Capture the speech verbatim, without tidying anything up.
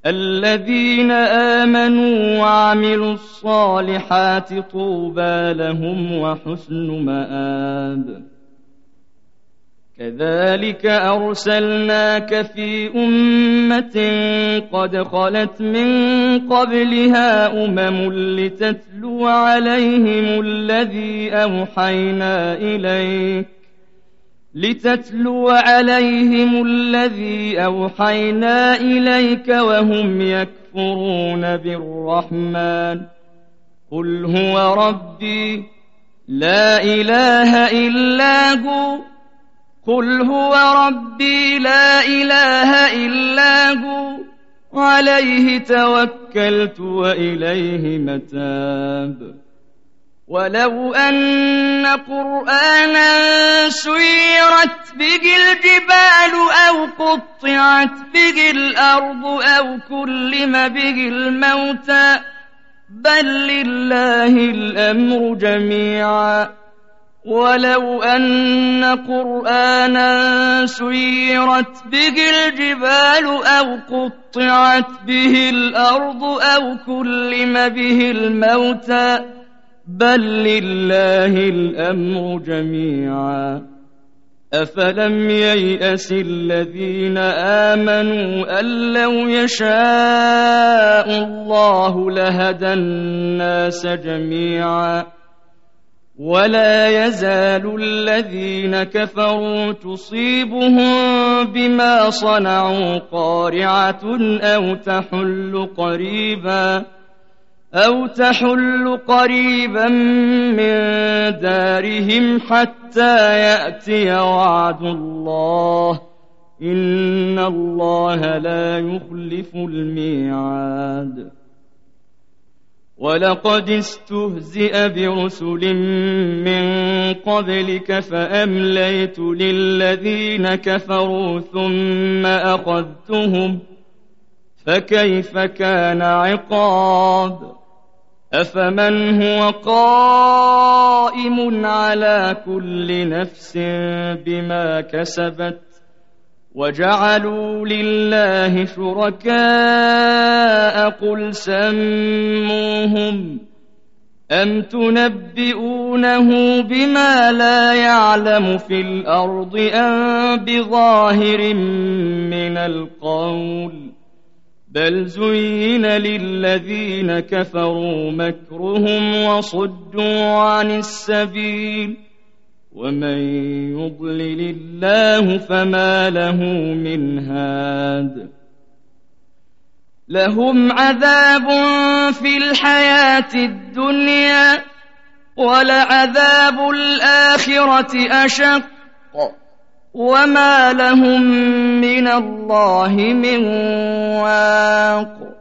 الذين آمنوا وعملوا الصالحات طوبى لهم وحسن مآب. كذلك أرسلناك في أمة قد خلت من قبلها أمم لتتلو عليهم الذي أوحينا إليك لتتلو عليهم الذي أوحينا إليك وهم يكفرون بالرحمن. قل هو ربي لا إله إلا هو قل هو ربي لا إله إلا هو عليه توكلت وإليه متاب. ولو أن قرآنا سيرت به الجبال أو قطعت به الأرض أو كلم به الموتى بل لله الأمر جميعا. ولو أن قرآنا سيرت به الجبال أو قطعت به الأرض أو كلم به الموتى بل لله الأمر جميعا. أفلم ييأس الذين آمنوا أن لو يشاء الله لهدى الناس جميعا. ولا يزال الذين كفروا تصيبهم بما صنعوا قارعة أو تحل قريبا أو تحل قريبا من دارهم حتى يأتي وعد الله إن الله لا يخلف الميعاد. ولقد استهزئ برسل من قبلك فأمليت للذين كفروا ثم أخذتهم فكيف كان عقاب. أفمن هو قائم على كل نفس بما كسبت وجعلوا لله شركاء قل سموهم أم تنبئونه بما لا يعلم في الأرض أم بظاهر من القول بل زين للذين كفروا مكرهم وصدوا عن السبيل ومن يضلل الله فما له من هاد. لهم عذاب في الحياة الدنيا ولعذاب الآخرة أشق وما لهم من الله من واق.